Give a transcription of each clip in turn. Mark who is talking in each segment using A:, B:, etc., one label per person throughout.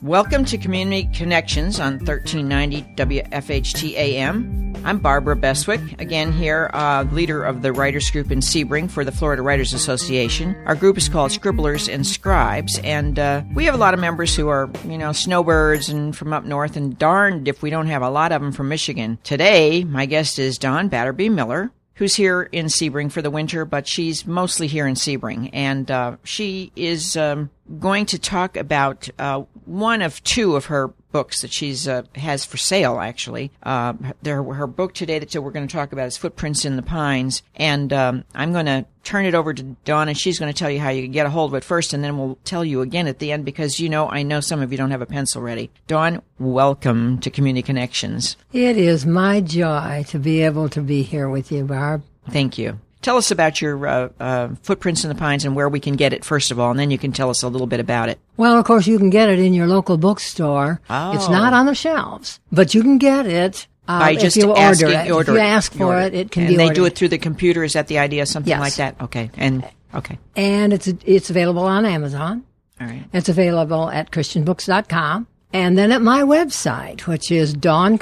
A: Welcome to Community Connections on 1390 WFHT AM. I'm Barbara Bestwick, again here, leader of the writers group in Sebring for the Florida Writers Association. Our group is called Scribblers and Scribes, and we have a lot of members who are, snowbirds and from up north, and darned if we don't have a lot of them from Michigan. Today, my guest is Dawn Batterby Miller, who's here in Sebring for the winter, but she's mostly here in Sebring. And she is going to talk about one of two of her books that she's has for sale, actually. Her book today that we're going to talk about is Footprints in the Pines. And I'm going to turn it over to Dawn, and she's going to tell you how you can get a hold of it first, and then we'll tell you again at the end, because I know some of you don't have a pencil ready. Dawn, welcome to Community Connections.
B: It is my joy to be able to be here with you, Barb.
A: Thank you. Tell us about your Footprints in the Pines and where we can get it, first of all, and then you can tell us a little bit about it.
B: Well, of course, you can get it in your local bookstore. Oh. It's not on the shelves, but you can get it
A: by just
B: if you order it.
A: If
B: you ask for it, it can be ordered.
A: And they do it through the computer? Is that the idea? Something like that? Okay. Okay.
B: And it's available on Amazon.
A: All right.
B: It's available at christianbooks.com. And then at my website, which is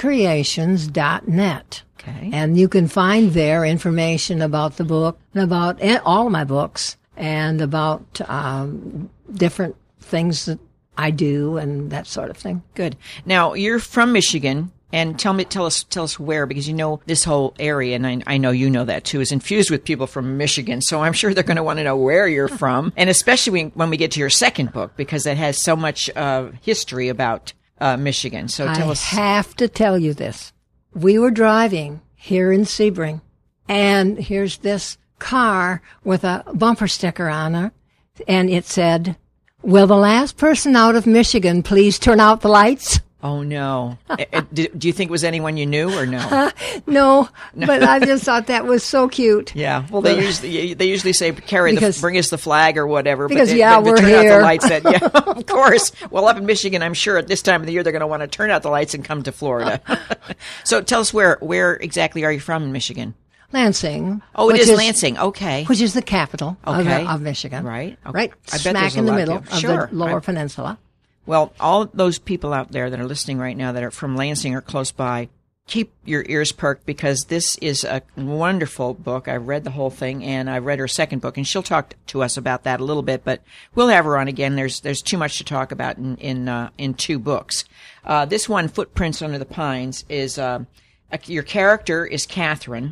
B: dawncreations.net.
A: Okay.
B: And you can find there information about the book and about all my books and about different things that I do and that sort of thing.
A: Good. Now, you're from Michigan, and tell us where, because this whole area, and I know you know that too, is infused with people from Michigan, so I'm sure they're going to want to know where you're from, and especially when we get to your second book, because it has so much history about Michigan. So tell us.
B: I have to tell you this. We were driving here in Sebring, and here's this car with a bumper sticker on it, and it said, "Will the last person out of Michigan please turn out the lights?"
A: Oh, no. Do you think it was anyone you knew or no?
B: No, but I just thought that was so cute.
A: Yeah. Well, they usually say, bring us the flag or whatever.
B: Because,
A: but
B: we're
A: turn
B: here.
A: Out the lights of course. Well, up in Michigan, I'm sure at this time of the year, they're going to want to turn out the lights and come to Florida. So tell us, where exactly are you from in Michigan?
B: Lansing.
A: Oh, it is Lansing. Okay.
B: Which is the capital of Michigan.
A: Right. Okay.
B: Right.
A: I bet
B: smack in the middle of
A: the
B: Lower Peninsula.
A: Well, all those people out there that are listening right now that are from Lansing or close by, keep your ears perked, because this is a wonderful book. I've read the whole thing, and I've read her second book, and she'll talk to us about that a little bit, but we'll have her on again. There's too much to talk about in two books. This one, Footprints Under the Pines, is your character is Catherine.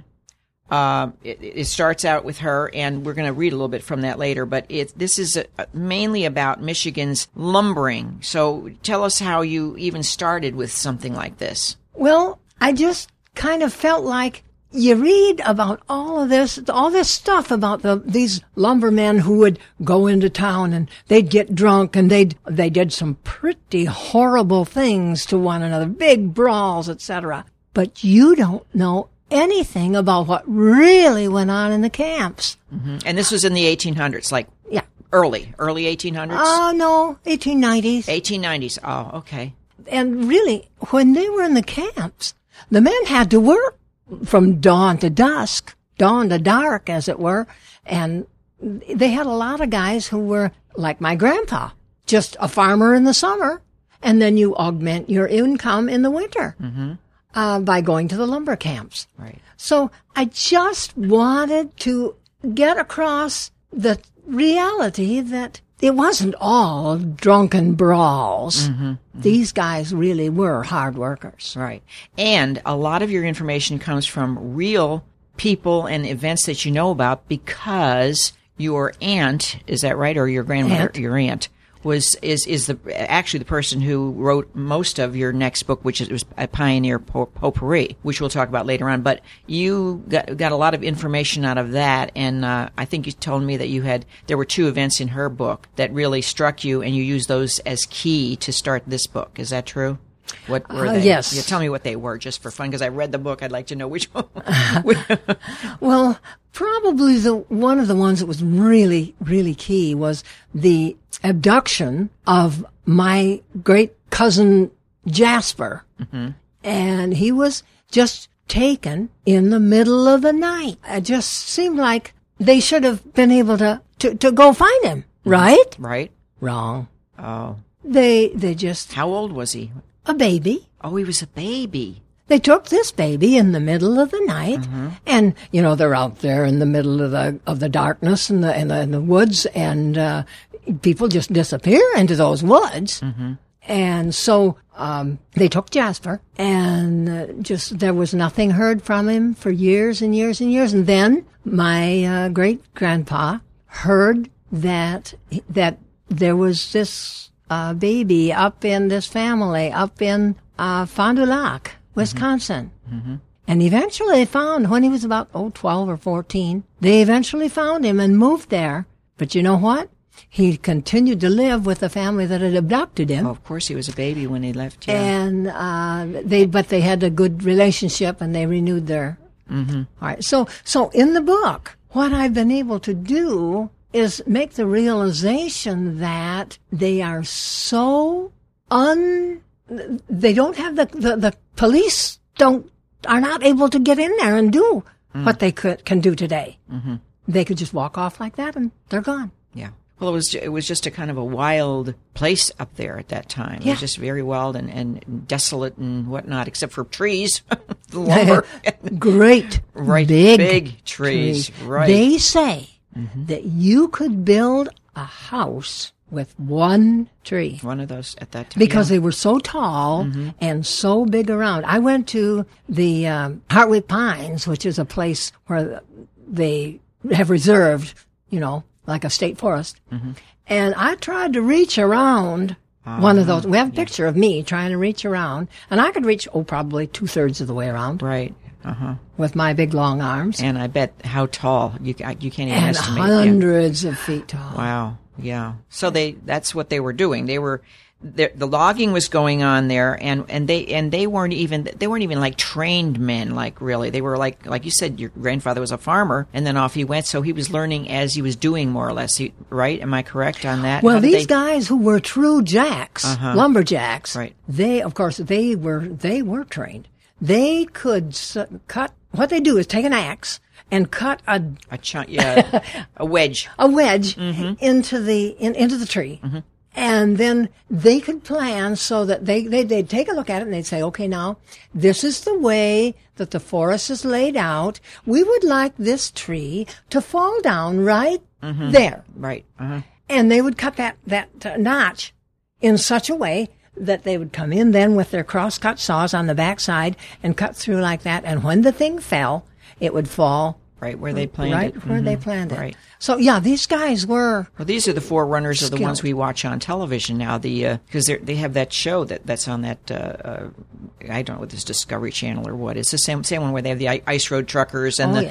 A: It starts out with her, and we're going to read a little bit from that later, but this is mainly about Michigan's lumbering. So tell us how you even started with something like this.
B: Well, I just kind of felt like you read about all this stuff about these lumbermen who would go into town and they'd get drunk and they did some pretty horrible things to one another, big brawls, etc. But you don't know anything about what really went on in the camps.
A: Mm-hmm. And this was in the 1800s, early 1800s?
B: Oh, no, 1890s.
A: 1890s. Oh, okay.
B: And really, when they were in the camps, the men had to work from dawn to dusk, dawn to dark, as it were. And they had a lot of guys who were like my grandpa, just a farmer in the summer, and then you augment your income in the winter. Mm-hmm. By going to the lumber camps.
A: Right.
B: So I just wanted to get across the reality that it wasn't all drunken brawls. Mm-hmm. Mm-hmm. These guys really were hard workers.
A: Right. And a lot of your information comes from real people and events that you know about, because your aunt, is that right? Or your grandmother, your aunt, is actually the person who wrote most of your next book, which was a Pioneer Potpourri, which we'll talk about later on. But you got a lot of information out of that, and I think you told me that there were two events in her book that really struck you, and you used those as key to start this book. Is that true? What were they?
B: Yes.
A: Yeah, tell me what they were, just for fun, because I read the book. I'd like to know which one.
B: Well, probably one of the ones that was really, really key was the abduction of my great cousin Jasper. Mm-hmm. And he was just taken in the middle of the night. It just seemed like they should have been able to go find him, right?
A: Right.
B: Wrong.
A: Oh.
B: They just,
A: How old was he?
B: a baby.
A: Oh, he was a baby.
B: They took this baby in the middle of the night, and they're out there in the middle of the darkness and the woods, and people just disappear into those woods. And so they took Jasper, and just there was nothing heard from him for years and years and years. And then my great grandpa heard that there was this baby up in this family up in Fond du Lac, Wisconsin. And eventually they found, when he was about 12 or 14, they eventually found him and moved there. But you know what? He continued to live with the family that had abducted him.
A: Well, of course, he was a baby when he left. Yeah.
B: And they had a good relationship, and they renewed their. All right. So in the book, what I've been able to do is make the realization that they are so they don't have the police are not able to get in there and do what they can do today. They could just walk off like that, and they're gone.
A: Yeah. Well, it was just a kind of a wild place up there at that time.
B: Yeah.
A: It was just very wild and desolate and whatnot, except for trees, the lumber.
B: Great,
A: Right,
B: big
A: trees. Right.
B: They say that you could build a house with one tree.
A: One of those at that time.
B: Because they were so tall and so big around. I went to the Hartwick Pines, which is a place where they have reserved, like a state forest. And I tried to reach around one of those. We have a picture of me trying to reach around, and I could reach, probably 2/3 of the way around.
A: Right.
B: With my big long arms.
A: And I bet how tall you can't even
B: And
A: estimate.
B: hundreds of feet tall.
A: Wow. Yeah. So that's what they were doing. The logging was going on there, and they weren't even like trained men, like really. They were like you said, your grandfather was a farmer, and then off he went. So he was learning as he was doing, more or less. Right? Am I correct on that?
B: Well, these guys who were true jacks, lumberjacks,
A: right?
B: They were trained. They could cut. What they do is take an axe and cut a wedge, into the tree. And then they could plan so that they'd take a look at it and they'd say, okay, now, this is the way that the forest is laid out. We would like this tree to fall down right there.
A: Right.
B: And they would cut that notch in such a way that they would come in then with their cross-cut saws on the backside and cut through like that. And when the thing fell, it would fall
A: right where they planned it.
B: Right where they planned it.
A: Right.
B: So, yeah, these guys were...
A: Well, these are the forerunners of the ones
B: skilled.
A: we watch on television now. Because they have that show that's on that, I don't know what this Discovery Channel or what. It's the same one where they have the ice road truckers and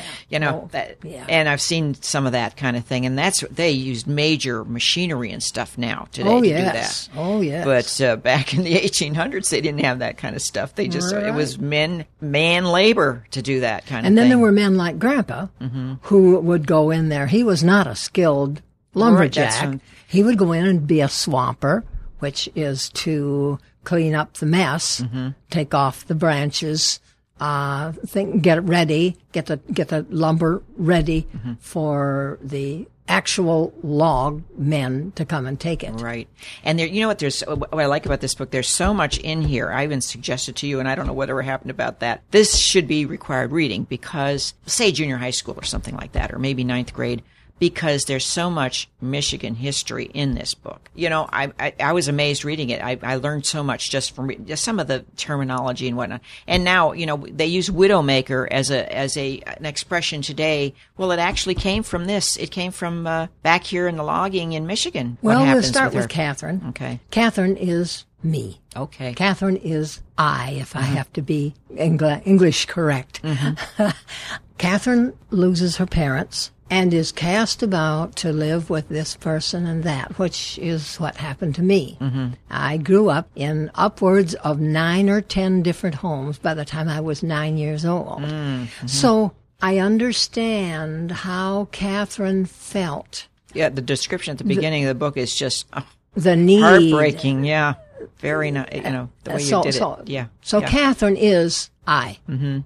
A: and I've seen some of that kind of thing. And they used major machinery and stuff now today to do that.
B: Oh, yes.
A: But back in the 1800s, they didn't have that kind of stuff. They just, it was man labor to do that kind of thing.
B: And then there were men like Grandpa who would go in there. He was not a skilled lumberjack. He would go in and be a swamper, which is to clean up the mess, take off the branches, get it ready, get the lumber ready for the actual log men to come and take it.
A: Right. And there, what I like about this book, there's so much in here. I even suggested to you, and I don't know whatever happened about that. This should be required reading because, say, junior high school or something like that, or maybe 9th grade, because there's so much Michigan history in this book. I was amazed reading it. I learned so much just from just some of the terminology and whatnot. And now, they use widowmaker as an expression today. Well, it actually came from this. It came from back here in the logging in Michigan.
B: Well, we'll start with Catherine.
A: Okay.
B: Catherine is me.
A: Okay.
B: Catherine is I, if I have to be English correct. Catherine loses her parents and is cast about to live with this person and that, which is what happened to me. I grew up in upwards of 9 or 10 different homes by the time I was 9 years old. So I understand how Catherine felt.
A: Yeah, the description at the beginning of the book is just
B: the need.
A: Heartbreaking, yeah. Very nice, the way you did it. Yeah.
B: So Catherine is I.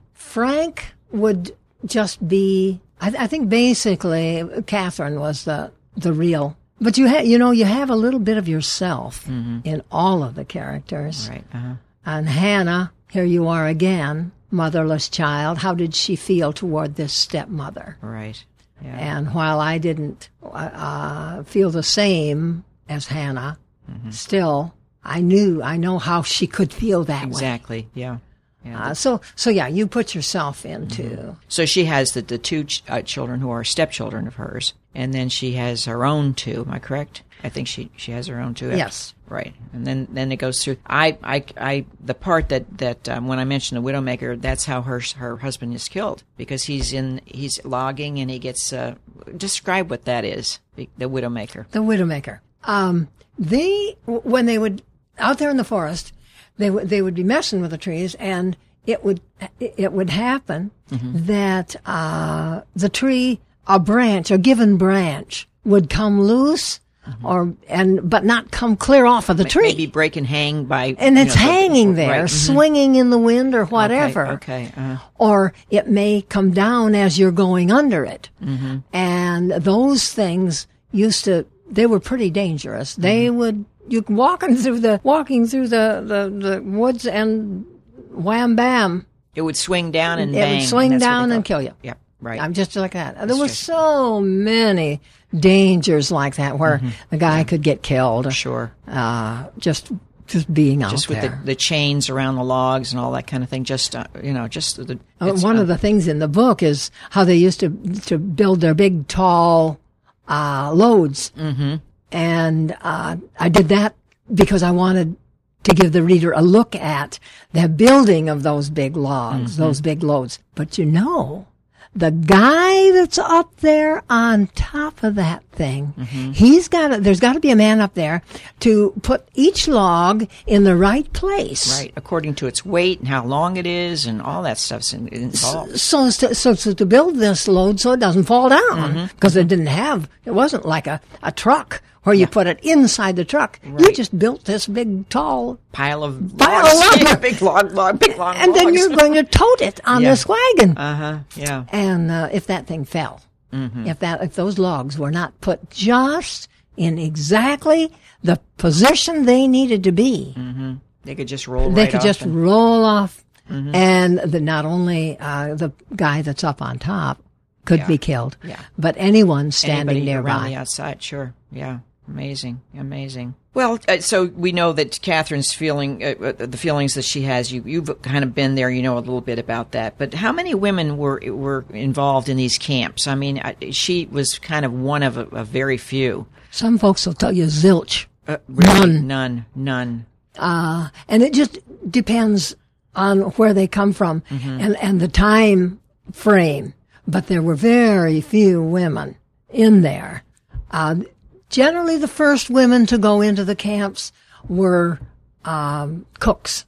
B: Frank would just be... I think basically Catherine was the real But you have a little bit of yourself in all of the characters.
A: Right.
B: And Hannah, here you are again, motherless child. How did she feel toward this stepmother?
A: Right. Yeah.
B: And while I didn't feel the same as Hannah, still, I know how she could feel that way.
A: Exactly. Yeah.
B: So you put yourself into.
A: So she has the two children who are stepchildren of hers, and then she has her own two. Am I correct? I think she has her own two.
B: Yes.
A: Right. And then it goes through. The part that when I mentioned the Widowmaker, that's how her husband is killed, because he's logging and he gets. Describe what that is. The Widowmaker.
B: The Widowmaker. When they would out there in the forest, they would be messing with the trees, and it would happen that the tree, a given branch, would come loose, but not come clear off of the tree.
A: Maybe break and hang by,
B: and it's hanging there,
A: right.
B: swinging in the wind or whatever.
A: Okay.
B: Or it may come down as you're going under it, and those things they were pretty dangerous. They would. You walking through the woods, and wham bam,
A: it would swing down and
B: it
A: bang.
B: Would swing down and kill you.
A: Yeah, right.
B: I'm just like that. There were so many dangers like that where the guy could get killed.
A: Sure.
B: Just being out
A: just
B: there.
A: Just with the chains around the logs and all that kind of thing. Just
B: one of the things in the book is how they used to build their big tall loads. And I did that because I wanted to give the reader a look at the building of those big logs, those big loads. But the guy that's up there on top of that thing, there's got to be a man up there to put each log in the right place.
A: Right, according to its weight and how long it is and all that stuff's involved.
B: So to build this load so it doesn't fall down, because it wasn't like a truck where you put it inside the truck. Right. You just built this big, tall
A: pile of logs. Yeah, big long logs.
B: And then you're going to tote it on this wagon.
A: Yeah.
B: And if that thing fell, if those logs were not put just in exactly the position they needed to be,
A: they could just roll.
B: They could just roll off, and not only the guy that's up on top could be killed, but anyone standing nearby
A: around the outside. Sure. Yeah. Amazing. Well, so we know that Catherine's the feelings that she has, you've kind of been there, a little bit about that. But how many women were involved in these camps? I mean, she was kind of one of a very few.
B: Some folks will tell you zilch.
A: Really? None.
B: And it just depends on where they come from and the time frame. But there were very few women in there. Generally, the first women to go into the camps were cooks.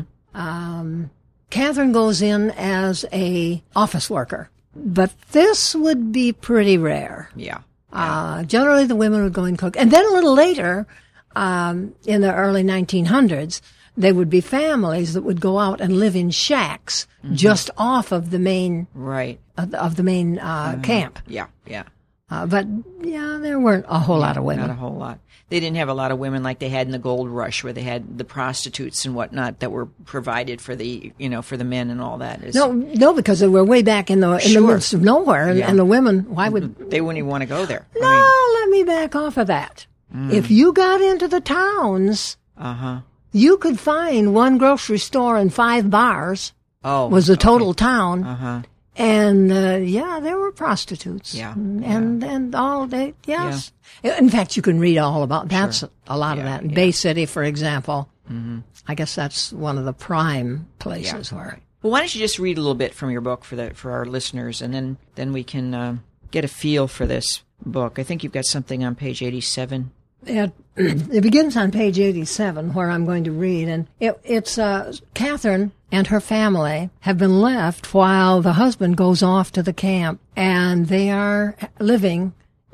B: Catherine goes in as a office worker, but this would be pretty rare.
A: Yeah.
B: Generally, the women would go and cook. And then a little later, in the early 1900s, there would be families that would go out and live in shacks just off of the main of the main camp.
A: Yeah.
B: But there weren't a whole lot of women.
A: Not a whole lot. They didn't have a lot of women like they had in the gold rush, where they had the prostitutes and whatnot that were provided for the for the men and all that.
B: No, because they were way back in the midst of nowhere, and the women. Why would
A: they wouldn't even want to go there?
B: Let me back off of that. If you got into the towns, you could find one grocery store and 5 bars. Was the total town. And, there were prostitutes. And all they, yes. Yeah. In fact, you can read all about that. Sure. A lot of that. In Bay City, for example. I guess that's one of the prime places where.
A: Well, why don't you just read a little bit from your book for our listeners, and then we can get a feel for this book. I think you've got something on page 87.
B: It begins on page 87, where I'm going to read, and it's Catherine and her family have been left while the husband goes off to the camp, and they are living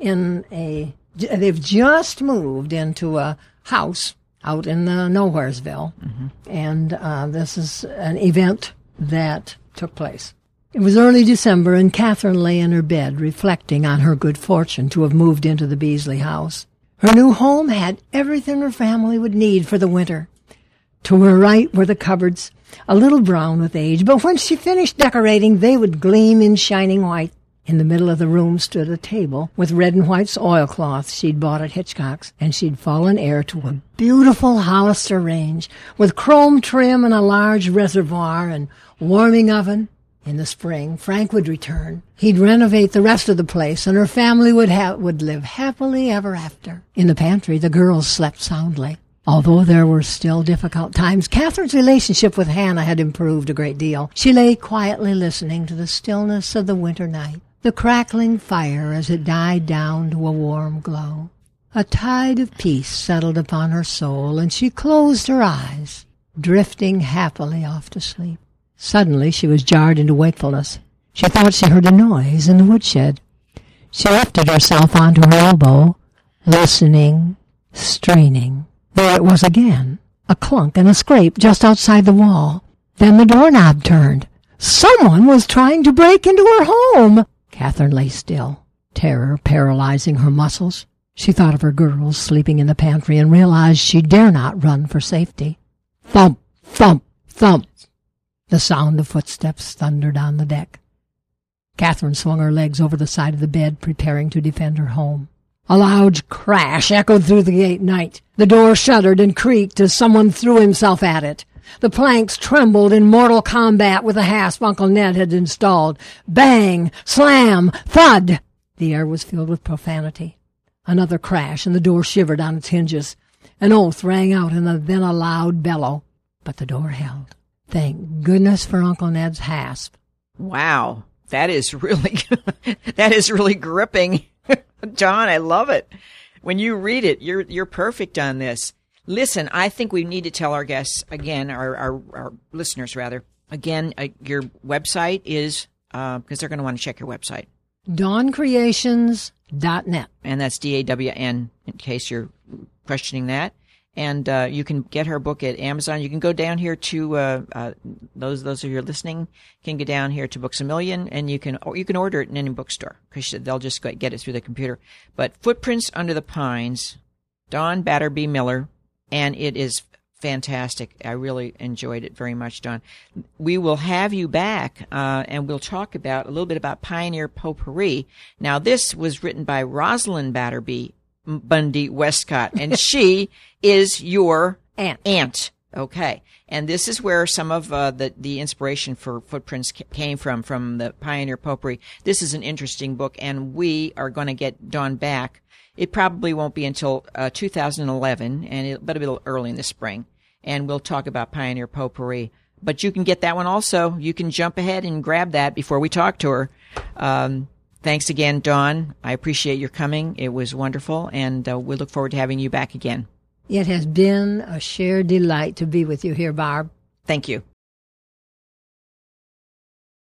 B: they've just moved into a house out in Nowheresville, and this is an event that took place. It was early December, and Catherine lay in her bed reflecting on her good fortune to have moved into the Beasley house. Her new home had everything her family would need for the winter. To her right were the cupboards, a little brown with age, but when she finished decorating, they would gleam in shining white. In the middle of the room stood a table with red and white oilcloth she'd bought at Hitchcock's, and she'd fallen heir to a beautiful Hollister range with chrome trim and a large reservoir and warming oven. In the spring, Frank would return. He'd renovate the rest of the place, and her family would live happily ever after. In the pantry, the girls slept soundly. Although there were still difficult times, Catherine's relationship with Hannah had improved a great deal. She lay quietly listening to the stillness of the winter night, the crackling fire as it died down to a warm glow. A tide of peace settled upon her soul, and she closed her eyes, drifting happily off to sleep. Suddenly she was jarred into wakefulness. She thought she heard a noise in the woodshed. She lifted herself onto her elbow, listening, straining. There it was again, a clunk and a scrape just outside the wall. Then the doorknob turned. Someone was trying to break into her home. Catherine lay still, terror paralyzing her muscles. She thought of her girls sleeping in the pantry and realized she dare not run for safety. Thump, thump, thump. The sound of footsteps thundered on the deck. Catherine swung her legs over the side of the bed, preparing to defend her home. A loud crash echoed through the night. The door shuddered and creaked as someone threw himself at it. The planks trembled in mortal combat with the hasp Uncle Ned had installed. Bang! Slam! Thud! The air was filled with profanity. Another crash, and the door shivered on its hinges. An oath rang out, and then a loud bellow. But the door held. Thank goodness for Uncle Ned's hasp.
A: Wow, that is really gripping. John, I love it. When you read it, you're perfect on this. Listen, I think we need to tell our guests again, our listeners rather, again, your website is, because they're going to want to check your website.
B: DawnCreations.net.
A: And that's DAWN, in case you're questioning that. And you can get her book at Amazon. You can go down here to those of you listening can get down here to Books A Million, and you can order it in any bookstore because they'll just get it through the computer. But Footprints Under the Pines, Dawn Batterby Miller, and it is fantastic. I really enjoyed it very much, Dawn. We will have you back, and we'll talk a little bit about Pioneer Potpourri. Now, this was written by Rosalind Batterby Bundy Westcott, and she is your aunt. Okay. And this is where some of the inspiration for Footprints came from the Pioneer Potpourri. This is an interesting book, and we are going to get Dawn back. It probably won't be until 2011, but a little early in the spring. And we'll talk about Pioneer Potpourri. But you can get that one also. You can jump ahead and grab that before we talk to her. Thanks again, Dawn. I appreciate your coming. It was wonderful, and we look forward to having you back again.
B: It has been a sheer delight to be with you here, Barb.
A: Thank you.